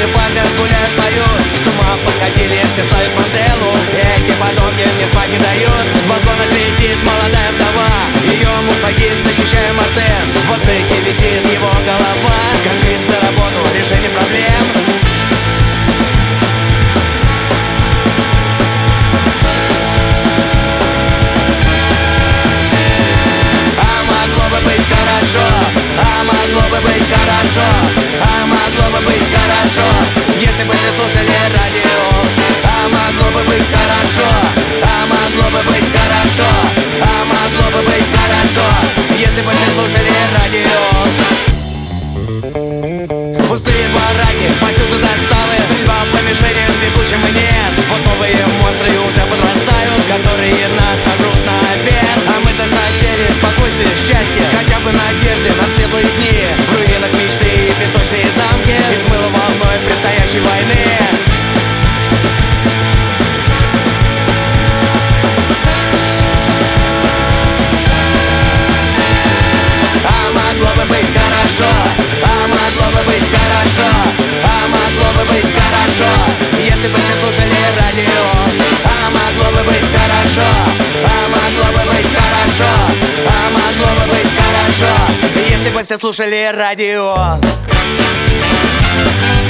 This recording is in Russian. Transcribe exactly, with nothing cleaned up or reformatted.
и парках гуляют, поют. С ума посходили, все ставят Манделу. Эти подонки мне спать не дают. С балкона кричит молодая вдова. Ее муж погиб, защищая Мартен. В цехе висит его голова. Как приз за работу, решение проблем. Быть хорошо, а могло бы быть хорошо, а могло бы быть хорошо, если бы все слушали радио. А могло бы быть хорошо, а могло бы быть хорошо, а могло бы быть хорошо, если бы все слушали радио. Пустые бараки, повсюду заставы, стрельба по мишеням, бегущим и нет. Вот новые монстры уже подрастают, которые нас сожрут на обед. А мы-то хотели спокойствия, счастья, хотя бы надежды на светлые дни. В руинах мечты и песочные замки, и смыло волной предстоящей войны. А могло бы быть хорошо, а могло бы быть хорошо, а могло бы быть хорошо, если бы все слушали радио. А могло бы быть хорошо, а могло бы быть хорошо, а могло бы быть хорошо, если бы все слушали радио.